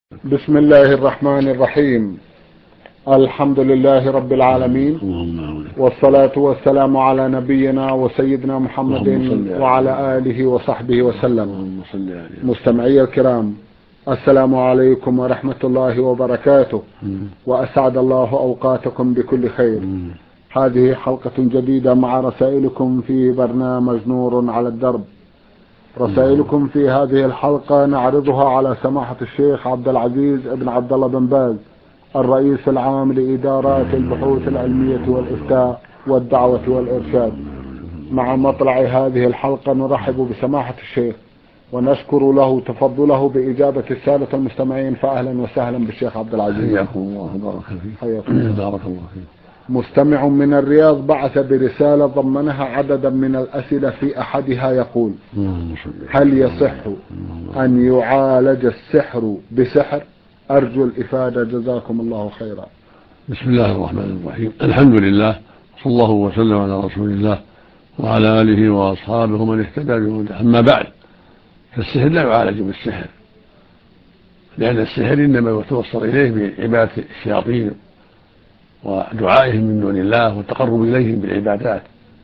بسم الله الرحمن الرحيم. الحمد لله رب العالمين، والصلاة والسلام على نبينا وسيدنا محمد وعلى آله وصحبه وسلم. مستمعي الكرام، السلام عليكم ورحمة الله وبركاته، وأسعد الله أوقاتكم بكل خير. هذه حلقة جديدة مع رسائلكم في برنامج نور على الدرب. رسائلكم في هذه الحلقة نعرضها على سماحة الشيخ عبد العزيز بن عبد الله بن باز، الرئيس العام لإدارات البحوث العلمية والإفتاء والدعوة والإرشاد. مع مطلع هذه الحلقة نرحب بسماحة الشيخ ونشكر له تفضله بإجابة السادة المستمعين، فأهلا وسهلا بالشيخ عبد العزيز. حياكم الله وبارك فيك. حياكم بارك الله فيك. مستمع من الرياض بعث برسالة ضمنها عددا من الأسئلة، في أحدها يقول: هل يصح أن يعالج السحر بسحر؟ أرجو الإفادة، جزاكم الله خيرا. بسم الله الرحمن الرحيم. الحمد لله، صلى الله وسلم على رسول الله وعلى آله وأصحابه من اهتدى بهداه. أما بعد، فالسحر لا يعالج بالسحر، لأن السحر إنما يتوصل إليه بعبادة الشياطين ودعائهم من دون الله والتقرب إليهم بالعبادات،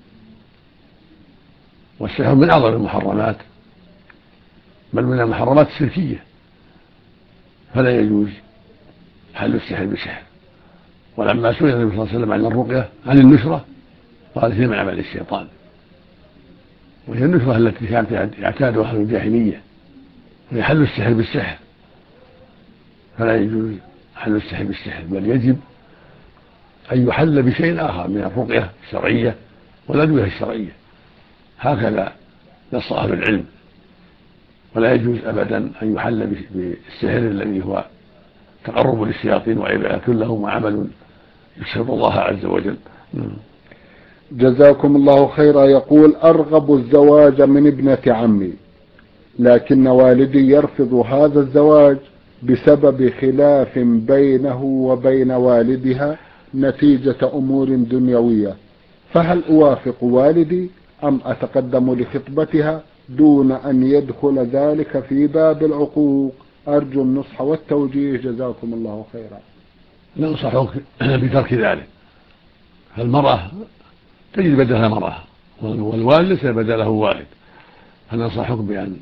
والسحر من أعظم المحرمات، بل من المحرمات الشركية، فلا يجوز حل السحر بسحر. ولما سئل النبي صلى الله عليه وسلم عن الرقية عن النشرة قال: هي من عمل الشيطان، وهي النشرة التي كانت يعتادها أهل الجاهلية، وهي حل السحر بالسحر، فلا يجوز حل السحر بالسحر، بل يجب أن يحل بشيء آخر من الرقية الشرعية والأدوية الشرعية، هكذا نص أهل العلم. ولا يجوز أبدا أن يحل بالسحر الذي هو تقرب للشياطين وعبادة لهم وعمل يسخط الله عز وجل. جزاكم الله خيرا. يقول: أرغب الزواج من ابنة عمي، لكن والدي يرفض هذا الزواج بسبب خلاف بينه وبين والدها نتيجة أمور دنيوية، فهل أوافق والدي أم أتقدم لخطبتها دون أن يدخل ذلك في باب العقوق؟ أرجو النصح والتوجيه، جزاكم الله خيرا. ننصحك بترك ذلك، فالمرأة تجد بدلها مرأة، والوالد ليس بدله والد، فننصحك بأن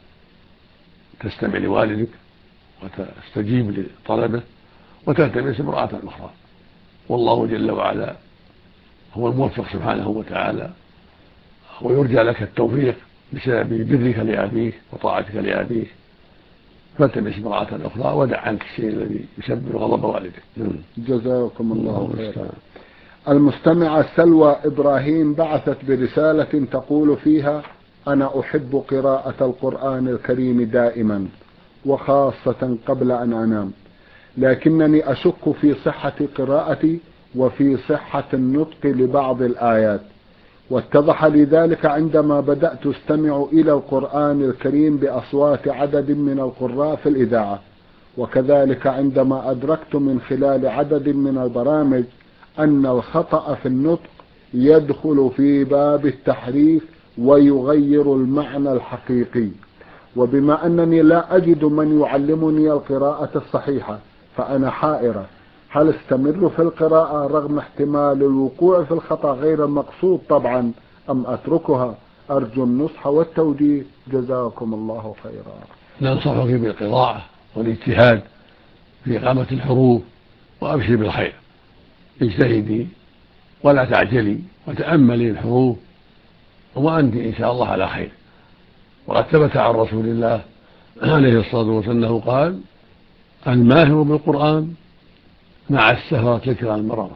تستمع لوالدك وتستجيب لطلبه وتلتمس امرأة أخرى، والله جل وعلا هو الموفق سبحانه وتعالى، ويرجى لك التوفيق بسبب برك لأبيك وطاعتك لأبيك، فالتمس امرأة أخرى ودع عنك الشيء الذي يسبب غضب والدك. جزاكم الله خيرا. المستمعة سلوى إبراهيم بعثت برسالة تقول فيها: أنا أحب قراءة القرآن الكريم دائما، وخاصة قبل أن أنام، لكنني أشك في صحة قراءتي وفي صحة النطق لبعض الآيات، واتضح لي ذلك عندما بدأت أستمع إلى القرآن الكريم بأصوات عدد من القراء في الإذاعة، وكذلك عندما أدركت من خلال عدد من البرامج أن الخطأ في النطق يدخل في باب التحريف ويغير المعنى الحقيقي. وبما أنني لا أجد من يعلمني القراءة الصحيحة فأنا حائرة، هل استمر في القراءة رغم احتمال الوقوع في الخطأ غير المقصود طبعا، أم أتركها؟ أرجو النصح والتوجيه، جزاكم الله خيرا. ننصحك بالقراءة والاجتهاد في إقامة الحروف، وأبشر بالخير، اجتهدي ولا تعجلي وتأملي الحروف، وأنت إن شاء الله على خير. وقد ثبت عن رسول الله عليه الصلاة والسلام أنه قال: الماهر بالقرآن مع السهرة الكرام المررة،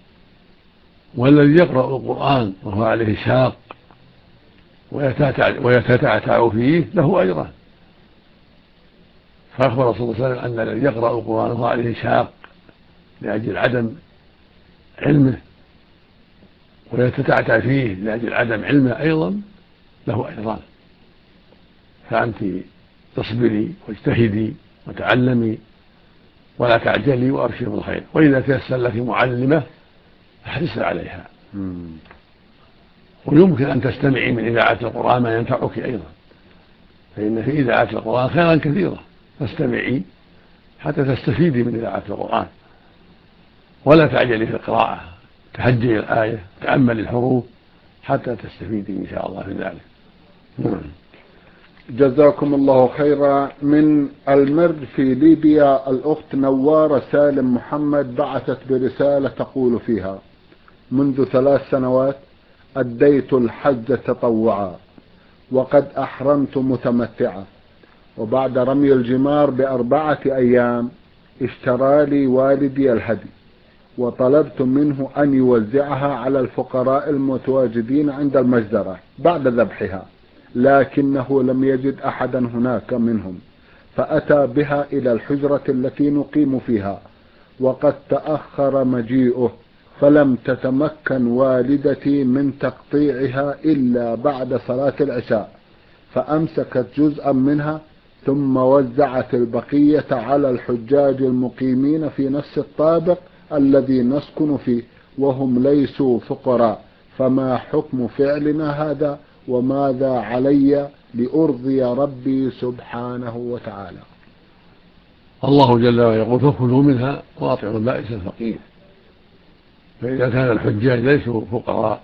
والذي يقرأ القرآن وهو عليه شاق ويتتعتع فيه له أجران. فأخبر صلى الله عليه وسلم أن الذي يقرأ القرآن وهو عليه شاق لأجل عدم علمه ويتتعتع فيه لأجل عدم علمه أيضا له أجران. فأنت تصبري واجتهدي وتعلمي ولا تعجلي، وأبشر بالخير. وإذا تيسر لك معلمة احرصي عليها، ويمكن أن تستمعي من إذاعة القرآن ما ينفعك أيضا، فإن في إذاعة القرآن خيرا كثيرا، فاستمعي حتى تستفيدي من إذاعة القرآن، ولا تعجلي في القراءة، تهجئي الآية، تأملي الحروف حتى تستفيدي إن شاء الله في ذلك. جزاكم الله خيرا. من المرج في ليبيا الأخت نوارة سالم محمد بعثت برسالة تقول فيها: منذ 3 سنوات أديت الحج تطوعا، وقد أحرمت متمتعة، وبعد رمي الجمار ب4 أيام اشترى لي والدي الهدي، وطلبت منه أن يوزعها على الفقراء المتواجدين عند المجزرة بعد ذبحها، لكنه لم يجد أحدا هناك منهم، فأتى بها إلى الحجرة التي نقيم فيها، وقد تأخر مجيئه، فلم تتمكن والدتي من تقطيعها إلا بعد صلاة العشاء، فأمسكت جزءا منها ثم وزعت البقية على الحجاج المقيمين في نفس الطابق الذي نسكن فيه وهم ليسوا فقراء، فما حكم فعلنا هذا، وماذا علي لأرضي ربي سبحانه وتعالى؟ الله جل وعلا يقول: فكلوا منها وأطعموا البائس الفقير. فإذا كان الحجاج ليسوا فقراء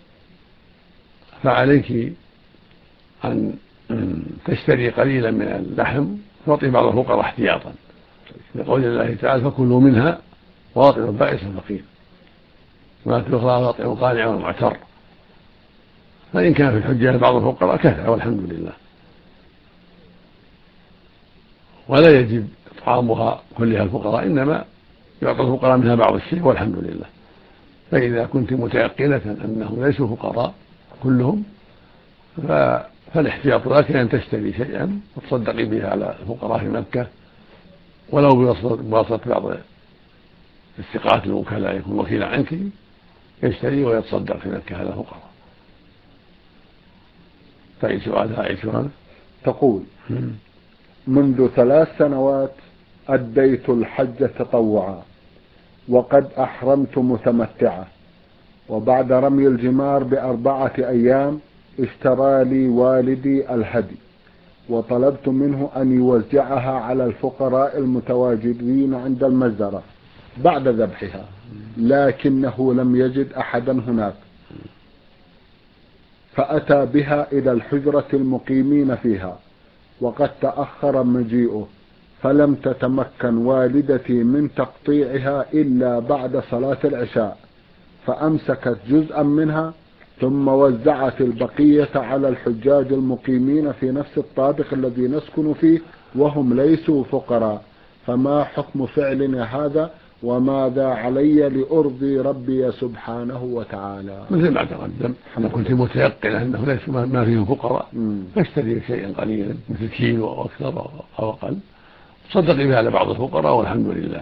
فعليك أن تشتري قليلا من اللحم تعطي بعض الفقراء احتياطا، لقول الله تعالى: فكلوا منها وأطعموا البائس الفقير، ولا تؤخذ وأطعموا القانع والمعتر. فإن كان في الحجاج بعض الفقراء كفى والحمد لله، ولا يجب إطعامها كلها الفقراء، إنما يعطى الفقراء منها بعض الشيء والحمد لله. فإذا كنت متيقنة أنهم ليسوا فقراء كلهم فالاحتياط لك أن تشتري شيئا وتصدقي به على الفقراء في مكة، ولو بواسطة بعض الثقات الوكلاء يكون وكيلا عنك يشتري ويتصدق في مكة على الفقراء. فأي سؤال تقول: منذ 3 سنوات أديت الحج تطوعا، وقد أحرمت متمتعة، وبعد رمي الجمار ب4 أيام اشترى لي والدي الهدي، وطلبت منه أن يوزعها على الفقراء المتواجدين عند المجزرة بعد ذبحها، لكنه لم يجد أحدا هناك، فأتى بها إلى الحجرة المقيمين فيها، وقد تأخر مجيئه، فلم تتمكن والدتي من تقطيعها إلا بعد صلاة العشاء، فأمسكت جزءا منها ثم وزعت البقية على الحجاج المقيمين في نفس الطابق الذي نسكن فيه وهم ليسوا فقراء، فما حكم فعلنا هذا، وماذا علي لأرضي ربي سبحانه وتعالى؟ مثل ما تقدم، إذا كنت متيقنة أنه ليس ما فيهم فقراء فاشتري شيئا قليلا مثل كيلو أو أكثر أو أقل تصدقي بها على بعض الفقراء والحمد لله.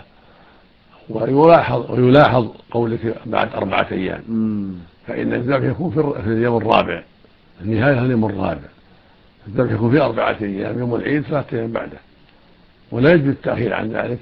ويلاحظ قولك بعد 4 أيام، فإن الذبح يكون في اليوم الرابع، النهاية اليوم الرابع، الذبح يكون في 4 أيام، يوم العيد 3 أيام بعده، ولا يجب التأخير عن ذلك.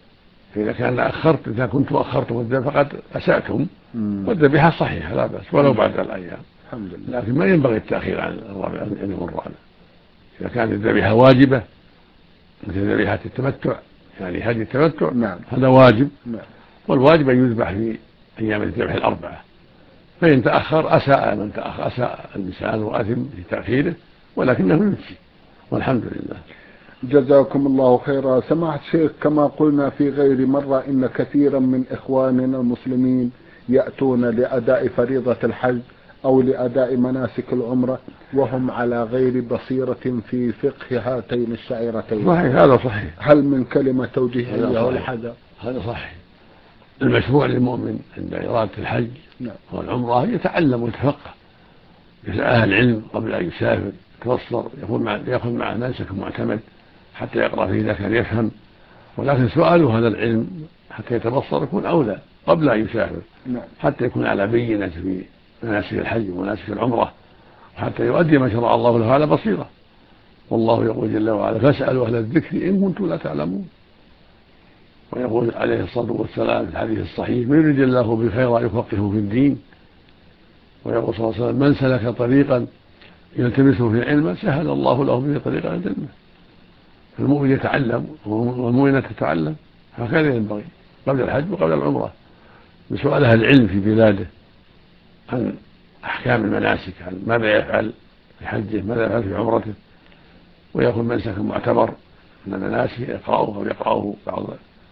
إذا كنت أخرتم الذبح فقد أسأتم، والذبيحة صحيحة لا بأس ولو بعد الأيام، لكن ما ينبغي التأخير عن اليوم الرابع. إذا كانت الذبيحة واجبة مثل ذبيحة التمتع، يعني هدي التمتع، هذا واجب، والواجب أن يذبح في أيام الذبح 4، فإن تأخر أساء الإنسان وأثم في تأخيره، ولكنه يمشي والحمد لله. جزاكم الله خيرا. سماحة الشيخ، كما قلنا في غير مرة إن كثيرا من إخواننا المسلمين يأتون لأداء فريضة الحج أو لأداء مناسك العمرة وهم على غير بصيرة في فقه هاتين الشعيرتين. صحيح، هذا صحيح. هل من كلمة توجيهية ولا حاجة؟ هذا صحيح. المشروع للمؤمن عند إرادة الحج والعمرة يتعلم ويتفقه، يسأل أهل العلم قبل أن يسافر، يتبصر، يأخذ معه منسك معتمد حتى يقرأ فيه إذا كان يفهم، ولكن سؤاله هذا العلم حتى يتبصر يكون أولى قبل أن يسافر، حتى يكون على بينة في مناسك الحج ومناسك العمرة، وحتى يؤدي ما شرع الله له على بصيرة. والله يقول جل وعلا: فاسألوا أهل الذكر إن كنتم لا تعلمون. ويقول عليه الصلاة والسلام في الحديث الصحيح: من يرد الله بخيرا يفقهه في الدين. ويقول صلى الله عليه وسلم: من سلك طريقا يلتمسه في علما سهل الله له به طريقا الجنة. فالمؤمن يتعلم والمؤمنة تتعلم، هكذا ينبغي قبل الحج وقبل العمرة، بسؤال أهل العلم في بلاده عن أحكام المناسك، عن ماذا يفعل في حجه، ماذا يفعل في عمرته، ويكون منسكا معتبر من المناسك يقرأه أو يقرأه بعض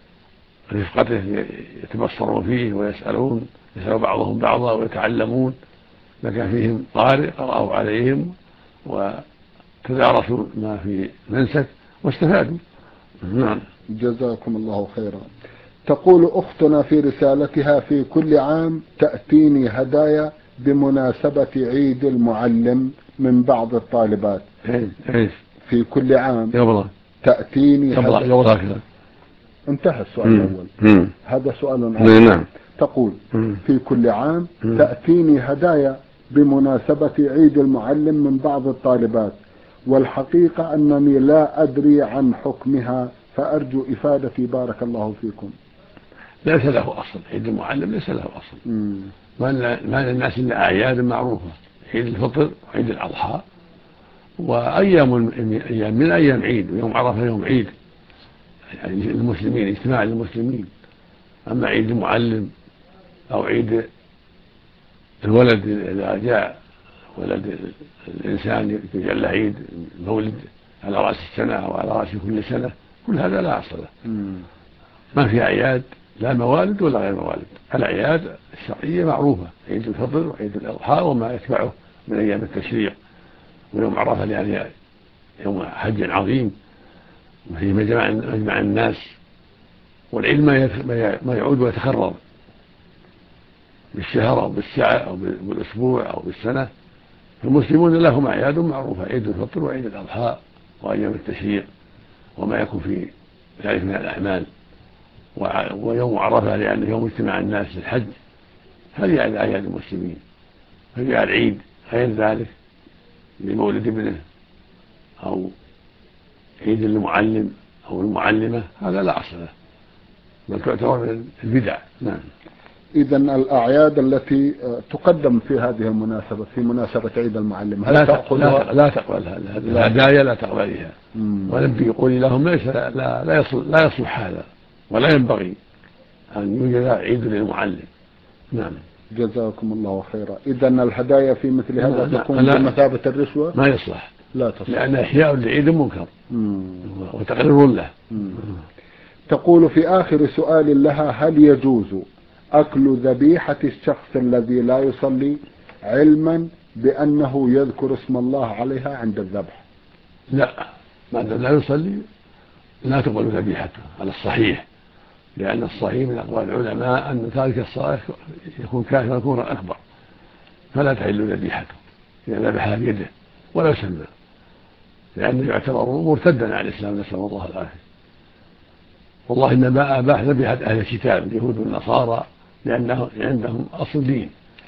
رفقته يتبصرون فيه ويسأل بعضهم بعضا ويتعلمون، لكن فيهم قارئ قرأه عليهم وتدارسوا ما في منسك واستفادوا. نعم. جزاكم الله خيرا. تقول أختنا في رسالتها: في كل عام تأتيني هدايا بمناسبة عيد المعلم من بعض الطالبات. في كل عام تأتيني هدايا. انتهى السؤال الأول. هذا سؤال آخر. نعم. تقول: في كل عام تأتيني هدايا بمناسبة عيد المعلم من بعض الطالبات، والحقيقة أنني لا أدري عن حكمها، فأرجو إفادتي بارك الله فيكم. ليس له أصل، عيد المعلم ليس له أصل. ما للناس إلا أعياد معروفة، عيد الفطر وعيد الأضحى وأيام من أيام عيد، ويوم عرفة يوم عيد يعني المسلمين، اجتماع المسلمين. أما عيد المعلم أو عيد الولد إذا جاء ولد الإنسان يجعل له عيد مولد على رأس السنة أو على رأس كل سنة، كل هذا لا أصل له. ما في أعياد لا موالد ولا غير موالد. الأعياد الشرعية معروفة، عيد الفطر وعيد الأضحى وما يتبعه من أيام التشريق، ويوم عرفة يعني يوم حج عظيم وفيه مجمع الناس، والعلم ما يعود ويتكرر بالشهر أو بالساعة أو بالأسبوع أو بالسنة. فالمسلمون لهم أعياد معروفة، عيد الفطر وعيد الأضحى وأيام التشريق وما يكون في ذلك من الأعمال، ويوم عرفة لأنه يوم اجتماع الناس للحج. هذه أعياد المسلمين. فجاء العيد غير ذلك لمولد ابنه أو عيد المعلم أو المعلمة، هذا لا أصل له، بل تعتبر من البدع. نعم. إذن الأعياد التي تقدم في هذه المناسبة، في مناسبة عيد المعلم، هل تأخذها؟ لا تقبلها، الهدايا لا تقبلها، ولم يقول لهم ليس لا يصلح هذا، ولا ينبغي أن يوجد عيد للمعلم. نعم. جزاكم الله خيرا. إذن الهدايا في مثل هذا تكون بمثابة الرشوة؟ ما يصلح، لا تصلح، لأن إحياء لعيد منكر وتقرير له. تقول في آخر سؤال لها: هل يجوز أكل ذبيحة الشخص الذي لا يصلي علما بأنه يذكر اسم الله عليها عند الذبح؟ لا، ما دام لا يصلي لا تقبل ذبيحته على الصحيح، لأن الصحيح من أقوال العلماء أن تارك الصلاة يكون كافرا كفرا أكبر، فلا تحل ذبيحته إذا ذبحها بيده ولا يسمى، لأنه يعتبر مرتدا عن الإسلام، نسأل الله العافية. والله إنما أباح ذبيحة أهل الكتاب اليهود والنصارى لأنه عندهم أصل دين،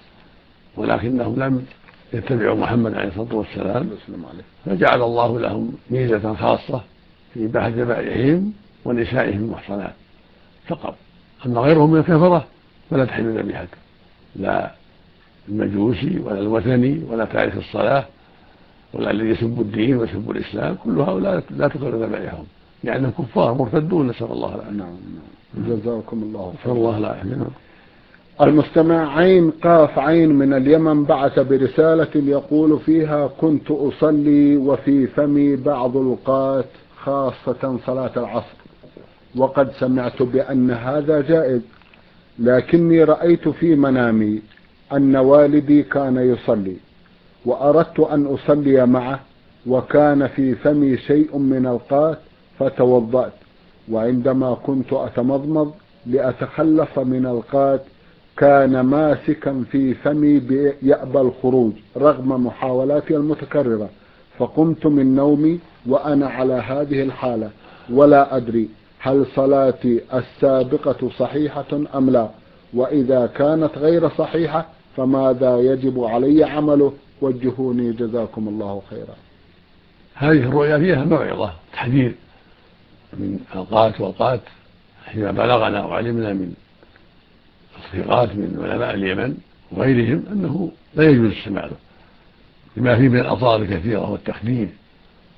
ولكنهم لم يتبعوا محمد عليه الصلاة والسلام، فجعل الله لهم ميزة خاصة في إباحة ذبائحهم ونسائهم المحصنات فقط. أما غيرهم من الكفرة فلا تحل ذبيحته، لا المجوسي ولا الوثني ولا تارك الصلاة ولا الذي يسب الدين ويسب الإسلام، كل هؤلاء لا تقبل ذبائحهم لأنهم كفار مرتدون، نسأل الله العافية. نعم. جزاكم الله خيرا. الله العافية. المستمع عين قاف عين من اليمن بعث برسالة يقول فيها: كنت أصلي وفي فمي بعض القات خاصة صلاة العصر، وقد سمعت بأن هذا جائز، لكني رأيت في منامي أن والدي كان يصلي وأردت أن أصلي معه، وكان في فمي شيء من القات فتوضأت، وعندما كنت أتمضمض لأتخلص من القات كان ماسكا في فمي يأبى الخروج رغم محاولاتي المتكررة، فقمت من نومي وأنا على هذه الحالة، ولا أدري هل صلاتي السابقة صحيحة أم لا، وإذا كانت غير صحيحة فماذا يجب علي عمله؟ وجهوني جزاكم الله خيرا. هذه الرؤيا فيها موعظة تحذير من أوقات وأوقات، حينما بلغنا وعلمنا من تصديقات من علماء اليمن وغيرهم أنه لا يجوز السماع له لما فيه من الأضرار الكثيرة والتخدير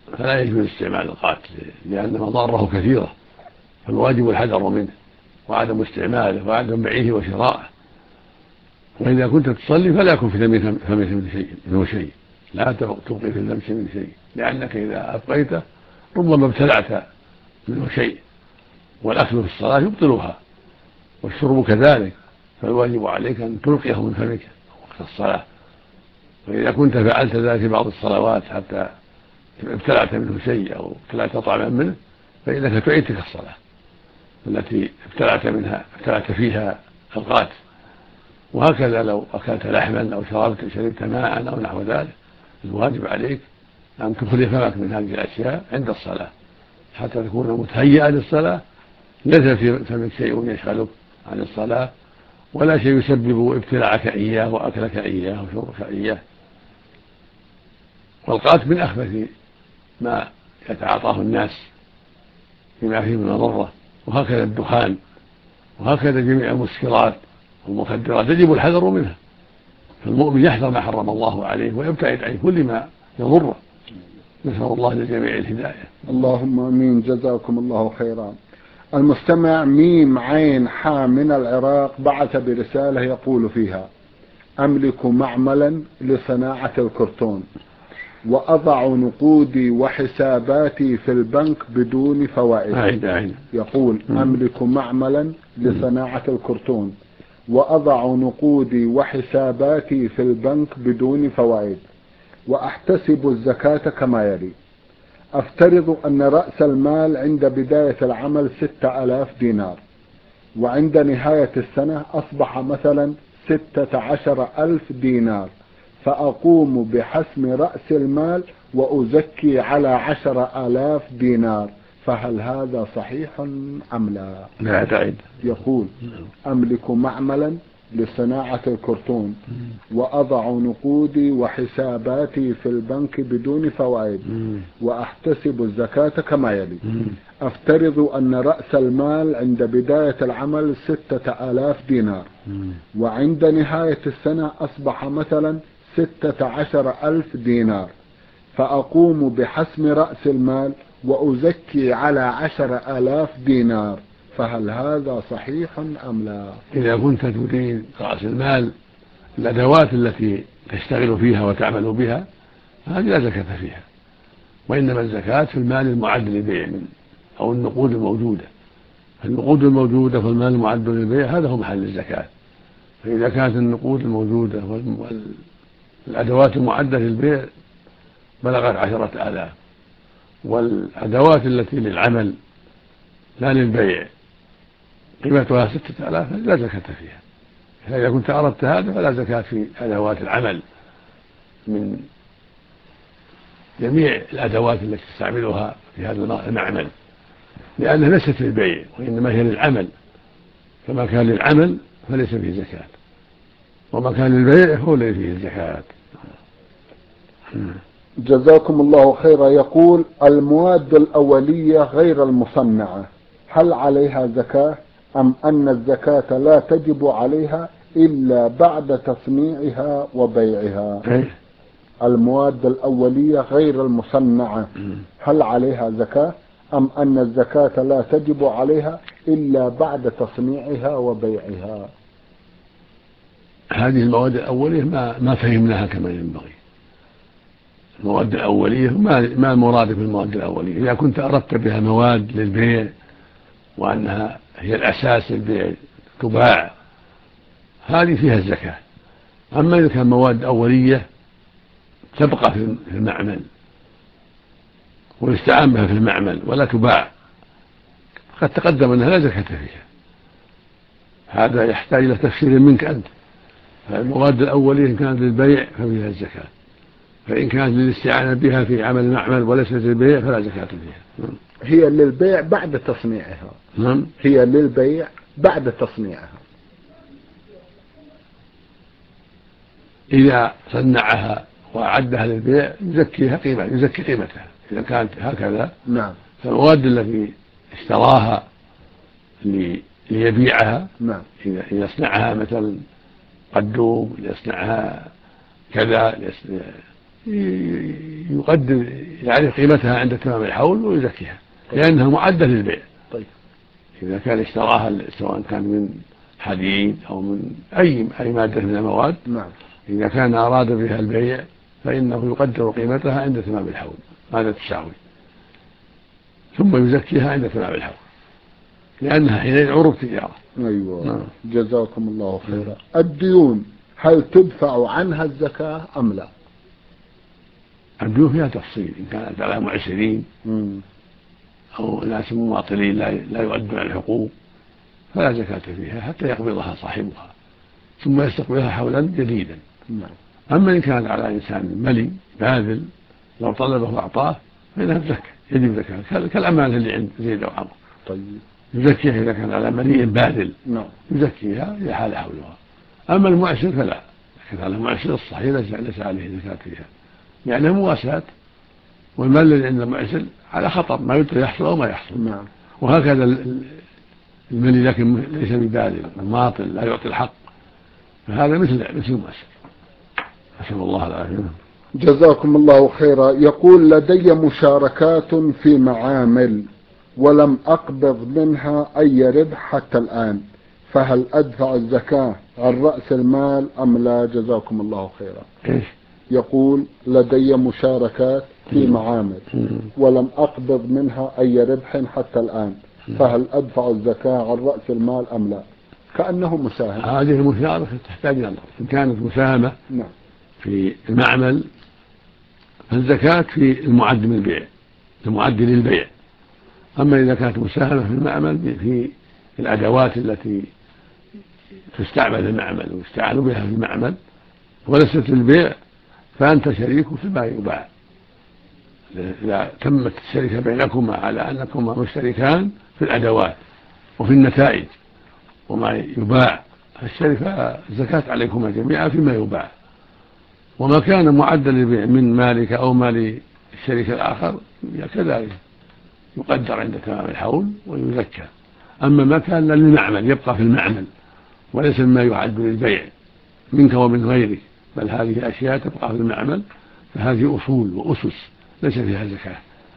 فلا يجوز استعمال القاتل لأن مضاره كثيرة، فالواجب الحذر منه وعدم استعماله وعدم بيعه وشراءه. وإذا كنت تصلي فلا يكون في فمك منه شيء، لا تبقي في اللمس من شيء، لأنك إذا أبقيته ربما ابتلعت منه شيء، والأكل في الصلاة يبطلها والشرب كذلك، فالواجب عليك أن تلقيه من فمك وقت الصلاة. وإذا كنت فعلت ذلك في بعض الصلوات حتى ابتلعت منه شيء أو ابتلعت طعما منه فإنك تعيد تلك الصلاة التي ابتلعت فيها القاتل. وهكذا لو أكلت لحما أو شربت ماء أو نحو ذلك، الواجب عليك أن تخلي فمك من هذه الأشياء عند الصلاة حتى تكون متهيئا للصلاة، ليس في فمك شيء يشغلك عن الصلاة ولا شيء يسبب ابتلاعك إياه وأكلك إياه وشربك إياه. والقاتل من أخبث ما يتعاطاه الناس بما فيه من مضرة، وهكذا الدخان، وهكذا جميع المسكرات والمخدرات يجب الحذر منها، فالمؤمن يحذر ما حرم الله عليه ويبتعد عن كل ما يضره. نسأل الله للجميع الهداية. اللهم امين، جزاكم الله خيرا. المستمع ميم عين حا من العراق بعث برسالة يقول فيها: أملك معملا لصناعة الكرتون وأضع نقودي وحساباتي في البنك بدون فوائد. يقول: أملك معملا لصناعة الكرتون وأضع نقودي وحساباتي في البنك بدون فوائد، وأحتسب الزكاة كما يلي: أفترض أن رأس المال عند بداية العمل 6000 دينار، وعند نهاية السنة أصبح مثلا 16,000 دينار، فأقوم بحسم رأس المال وأزكي على 10,000 دينار، فهل هذا صحيح أم لا؟ لا تعد. يقول: أملك معملا لصناعة الكرتون وأضع نقودي وحساباتي في البنك بدون فوائد، وأحتسب الزكاة كما يلي: أفترض أن رأس المال عند بداية العمل 6000 دينار، وعند نهاية السنة أصبح مثلا 16,000 دينار، فأقوم بحسم رأس المال وأزكي على 10,000 دينار، فهل هذا صحيح أم لا؟ إذا كنت تريد رأس المال الأدوات التي تشتغل فيها وتعمل بها هذه لا زكاة فيها، وإنما الزكاة في المال المعد للبيع أو النقود الموجودة. النقود الموجودة والمال المعد للبيع هذا هو محل الزكاة. فإذا كانت النقود الموجودة والأدوات المعدة للبيع بلغت 10,000، والأدوات التي للعمل لا للبيع قيمتها 6,000 لا زكاة فيها. فإذا كنت أردت هذا فلا زكاة في أدوات العمل من جميع الأدوات التي تستعملها في هذا المعمل، لأنها ليست للبيع وإنما هي للعمل، فما كان للعمل فليس فيه زكاة، وما كان للبيع هو الذي فيه الزكاة. جزاكم الله خيرا. يقول: المواد الأولية غير المصنعة هل عليها زكاة أم أن الزكاة لا تجب عليها إلا بعد تصنيعها وبيعها؟ المواد الأولية غير المصنعة هل عليها زكاة أم أن الزكاة لا تجب عليها إلا بعد تصنيعها وبيعها؟ هذه المواد الأولية ما فهمناها كما ينبغي. المواد الأولية ما المراد بالمواد الأولية؟ إذا كنت أردت بها مواد للبيع وأنها هي الأساس للبيع تباع هذه فيها الزكاة. أما إذا كان مواد أولية تبقى في المعمل ويستعان بها في المعمل ولا تباع قد تقدم أنها لا زكاة فيها، هذا يحتاج إلى تفسير منك أنت. فالمواد الأولية إن كانت للبيع ففيها الزكاة، فإن كانت للاستعانة بها في عمل المعمل وليست للبيع فلا زكاة فيها. هي للبيع بعد تصنيعها. هي للبيع بعد تصنيعها. إذا صنعها وأعدها للبيع يزكي قيمتها إذا كانت هكذا. نعم. فالمواد التي اشتراها ليبيعها، نعم، يصنعها مثلا قدوم، يصنعها كذا، يقدر يعرف قيمتها عند تمام الحول ويزكيها لأنها معدة للبيع. طيب. إذا كان اشتراها سواء كان من حديد أو من أي مادة من المواد، نعم. إذا كان أراد بها البيع فإنه يقدر قيمتها عند تمام الحول، هذا التساوي، ثم يزكيها عند تمام الحول لأنها حينئذ عروض تجارة. أيوة. نعم. جزاكم الله خيرا. الديون هل تدفع عنها الزكاة أم لا؟ الديون فيها تفصيل، إن كانت على معسرين أو ناس مماطلين لا يؤدون الحقوق فلا زكاة فيها حتى يقبضها صاحبها ثم يستقبلها حولا جديدا. نعم. أما إن كانت على إنسان ملي باذل لو طلبه وأعطاه فإنها تزكى، يجب زكاة كالأمانة اللي عند زيد أو عمرو. طيب. يزكيها إذا كان على ملي باذل. نعم. يزكيها لحال حولها. أما المعسر فلا، لكن على المعسر الصحيح ليس عليه زكاة فيها يعني مواساة، والمال الذي عند المعسر على خطر ما يدري يحصل أو ما يحصل. نعم. وهكذا الملي لكن ليس بباذل ماطل لا يعطي الحق فهذا مثل المعسر. نسأل الله العافية. جزاكم الله خيرا. يقول لدي مشاركات في معامل ولم أقبض منها أي ربح حتى الآن، فهل أدفع الزكاة عن رأس المال أم لا؟ جزاكم الله خيرا. إيش؟ يقول لدي مشاركات في معامل ولم أقبض منها أي ربح حتى الآن، فهل أدفع الزكاة عن رأس المال أم لا؟ كأنه مساهم. هذه المشاركة تحتاج إلى نظر. إن كانت مساهمة نعم. في المعمل فالزكاة في المعد من البيع، المعد للبيع. أما إذا كانت مساهمة في المعمل في الأدوات التي تستعمل في المعمل ويستعان بها في المعمل وليست للبيع فأنت شريك فيما يباع. إذا تمت الشركة بينكما على أنكما مشتركان في الأدوات وفي النتائج وما يباع فالشركة الزكاة عليكما جميعا فيما يباع. وما كان معدا للبيع من مالك أو مال الشريك الآخر كذلك يقدر عند تمام الحول ويزكى. أما ما كان للمعمل يبقى في المعمل وليس مما يعد للبيع منك ومن غيرك، بل هذه أشياء تبقى في المعمل فهذه أصول وأسس ليس فيها زكاة.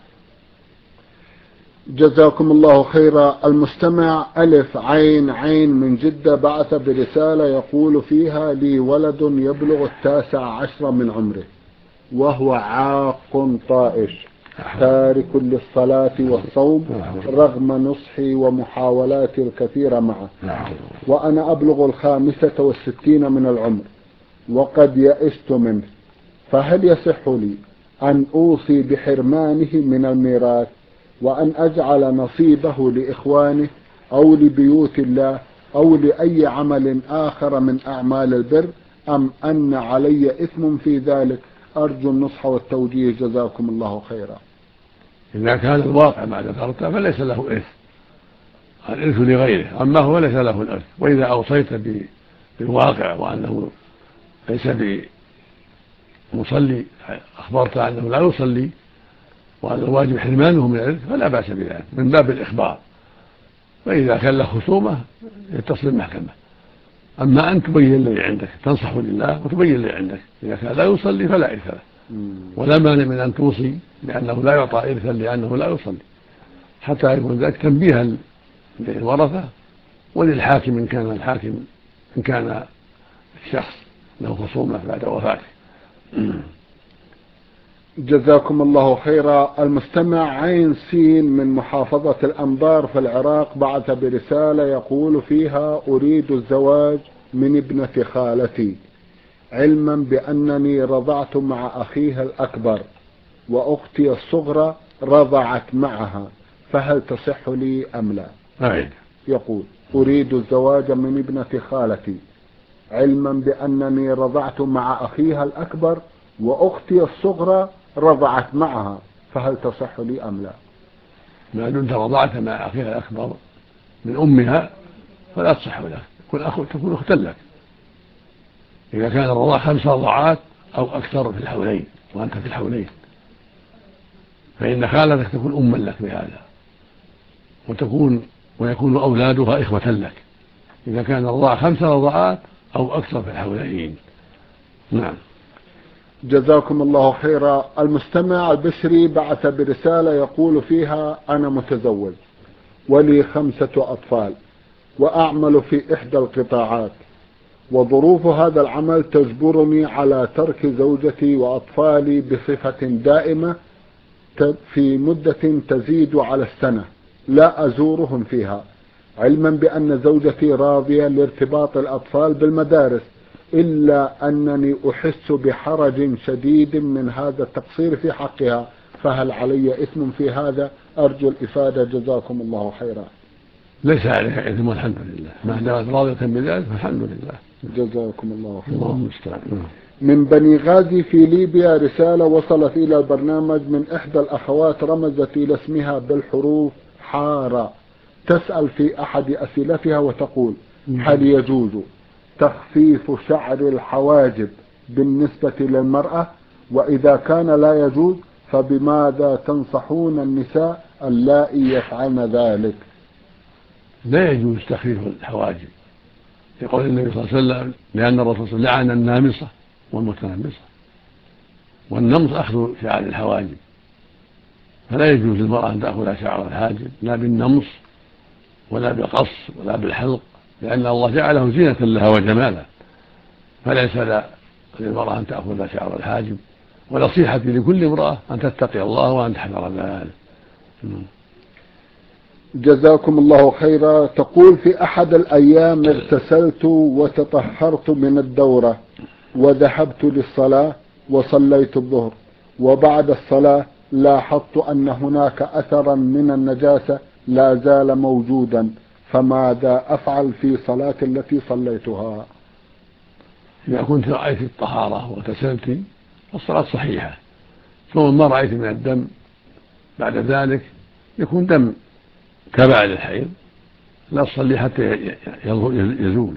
جزاكم الله خيرا. المستمع ألف عين عين من جدة بعث برسالة يقول فيها لي ولد يبلغ 19 من عمره وهو عاق طائش تارك للصلاة والصوم رغم نصحي ومحاولاتي الكثيرة معه، وأنا أبلغ 65 من العمر وقد يئست منه، فهل يصح لي أن أوصي بحرمانه من الميراث وأن أجعل نصيبه لإخوانه أو لبيوت الله أو لأي عمل آخر من أعمال البر، أم أن علي إثم في ذلك؟ أرجو النصح والتوجيه جزاكم الله خيرا. إذا كان الواقع ما ذكرت فليس له إرث، الإرث لغيره، أما هو ليس له الإرث. وإذا أوصيت بالواقع وأنه ليس بمصلي أخبرت أنه لا يصلي وأن الواجب حرمانه من الإرث فلا بأس بذلك من باب الإخبار. فإذا كان له خصومة يتصل المحكمة. أما أن تبين الذي عندك تنصح لله وتبين الذي عندك، إذا كان لا يصلي فلا إرث له، ولا مانع من أن توصي لأنه لا يعطى إرثا لأنه لا يصلي حتى يكون ذلك تنبيها للورثة وللحاكم إن كان الشخص له خصومة بعد وفاته. جزاكم الله خيرا. المستمع عين سين من محافظة الأنبار في العراق بعث برسالة يقول فيها أريد الزواج من ابنة خالتي علما بأنني رضعت مع أخيها الأكبر وأختي الصغرى رضعت معها، فهل تصح لي أم لا؟ يقول أريد الزواج من ابنة خالتي علما بأنني رضعت مع أخيها الأكبر وأختي الصغرى رضعت معها، فهل تصح لي أم لا؟ ما دمت رضعت مع أخيها الأكبر من أمها فلا تصح لك، تكون أختا لك. إذا كان الرضاع 5 رضعات أو أكثر في الحولين وأنت في الحولين فإن خالتك تكون أما لك بهذا ويكون أولادها إخوة لك إذا كان الرضاع 5 رضعات أو أكثر في الحولين. نعم. جزاكم الله خيرا. المستمع البشري بعث برسالة يقول فيها: أنا متزوج ولي 5 أطفال وأعمل في إحدى القطاعات، وظروف هذا العمل تجبرني على ترك زوجتي وأطفالي بصفة دائمة في مدة تزيد على السنة لا أزورهم فيها، علما بأن زوجتي راضية لارتباط الأطفال بالمدارس، إلا أنني أحس بحرج شديد من هذا التقصير في حقها، فهل علي إثم في هذا؟ أرجو الإفادة جزاكم الله خيرا. ليس عليك إثم والحمد لله، ما دامت راضية بذلك فالحمد لله. جزاكم الله خيرا. الله المستعان. من بني غازي في ليبيا رسالة وصلت إلى البرنامج من إحدى الأخوات رمزت إلى اسمها بالحروف حارة، تسأل في أحد أسئلتها وتقول: هل يجوز تخفيف شعر الحواجب بالنسبة للمرأة؟ وإذا كان لا يجوز فبماذا تنصحون النساء اللائي يفعلن ذلك؟ لا يجوز تخفيف الحواجب، يقول النبي صلى الله عليه وسلم: لأن الرسول صلى الله عليه وسلم لعن النامصة والمتنمصة، والنمص أخذ شعر الحواجب، فلا يجوز للمرأة أن تأخذ شعر الحاجب لا بالنمص ولا بالقص ولا بالحلق، لأن الله جعله زينة لها وجمالا، فليس للمرأة أن تأخذ شعر الحاجب. ونصيحتي لكل امرأة أن تتقي الله وأن تحذر ذلك. جزاكم الله خيرا. تقول: في أحد الأيام اغتسلت وتطهرت من الدورة وذهبت للصلاة وصليت الظهر، وبعد الصلاة لاحظت أن هناك أثرا من النجاسة لا زال موجودا، فماذا أفعل في صلاة التي صليتها؟ إذا كنت رأيت الطهارة واغتسلت فالصلاة صحيحة، ثم ما رأيت من الدم بعد ذلك يكون دم تبع للحيض، لا تصلي حتى يزول،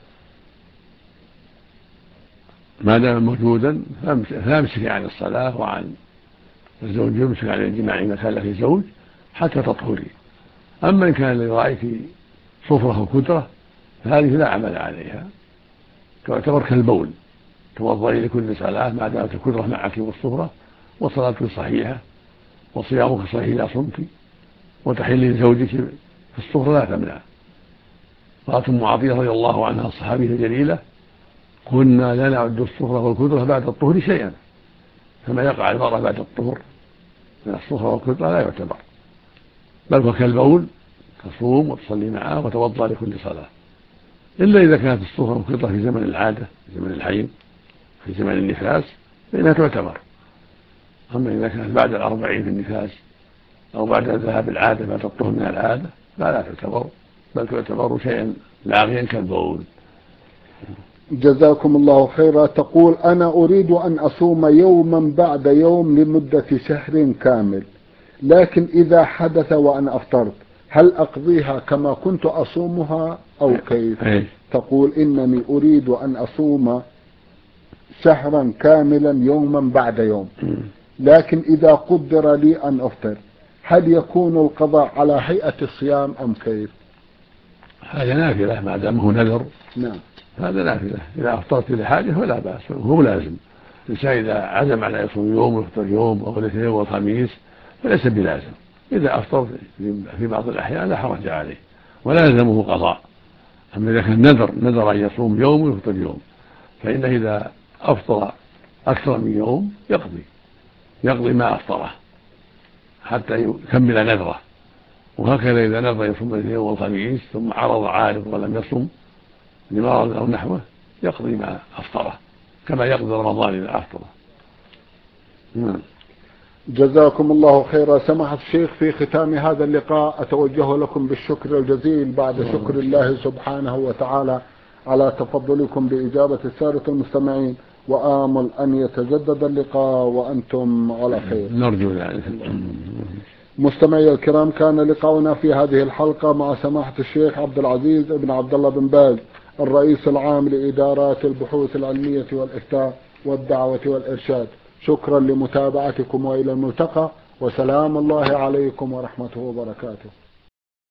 ما دام موجودا فامسك عن الصلاة وعن الزوج يمسك عن الجماع إذا كان لك زوج حتى تطهري. أما إن كان الذي رأيت صفرة وكدرة فهذه لا عمل عليها، تعتبر كالبول، توضئي لكل صلاة ما دامت الكدرة معك والصفرة، وصلاتك صحيحة وصيامك صحيح إذا صمت، وتحلي لزوجك في الصفرة لا تمنع. قالت أم عطية رضي الله عنها الصحابية الجليلة: كنا لا نعد الصفرة والكدرة بعد الطهر شيئا، فما يقع المرأة بعد الطهر من الصفرة والكدرة لا يعتبر، بل هو كالبول، تصوم وتصلي معه وتوضأ لكل صلاة، إلا إذا كانت الصفرة والكدرة في زمن العادة، في زمن الحيض، في زمن النفاس، فإنها تعتبر. أما إذا كانت بعد 40 في النفاس أو بعد ذهاب العادة بعد الطهر من العادة فلا تعتبر، بل تعتبر شيئا لاغيا كالبول. جزاكم الله خيرا. تقول: أنا أريد أن أصوم يوما بعد يوم لمدة شهر كامل، لكن إذا حدث وأنا أفطرت هل أقضيها كما كنت أصومها أو كيف؟ تقول: إنني أريد أن أصوم شهرا كاملا يوما بعد يوم، لكن إذا قدر لي أن أفطر هل يكون القضاء على هيئة الصيام أم كيف؟ هذا نافلة ما دامه نذر. نعم، هذا نافلة، إذا أفطرت لحاجة فلا بأس، هو لازم. الإنسان إذا عزم على يصوم يوم ويفطر يوم أو الاثنين والخميس فليس بلازم، إذا أفطر في بعض الأحيان لا حرج عليه ولا يلزمه قضاء. أما إذا كان نذر أن يصوم يوم ويفطر يوم، فإنه إذا أفطر أكثر من يوم يقضي ما أفطره حتى يكمل نذره. وهكذا إذا نذر يصوم الاثنين والخميس ثم عرض عارض ولم يصم لمرض أو نحوه يقضي ما أفطره كما يقضي رمضان إذا أفطره. جزاكم الله خيرا. سماحة الشيخ، في ختام هذا اللقاء أتوجه لكم بالشكر الجزيل بعد شكر الله سبحانه وتعالى على تفضلكم بإجابة السادة المستمعين، وآمل أن يتجدد اللقاء وأنتم على خير. نرجو ذلك. مستمعي الكرام، كان لقاؤنا في هذه الحلقة مع سماحة الشيخ عبد العزيز بن عبد الله بن باز، الرئيس العام لإدارات البحوث العلمية والإفتاء والدعوة والإرشاد. شكرا لمتابعتكم وإلى الملتقى، وسلام الله عليكم ورحمته وبركاته.